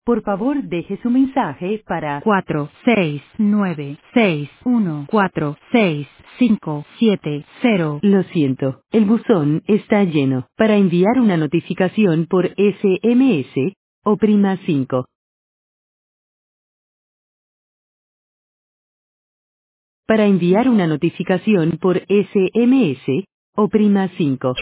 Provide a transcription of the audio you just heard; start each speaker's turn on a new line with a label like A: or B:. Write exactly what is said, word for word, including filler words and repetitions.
A: Por favor, deje su mensaje para cuatro seis nueve seis uno cuatro seis cinco siete cero. Lo siento, el buzón está lleno. Para enviar una notificación por S M S, oprima cinco. Para enviar una notificación por S M S, oprima cinco.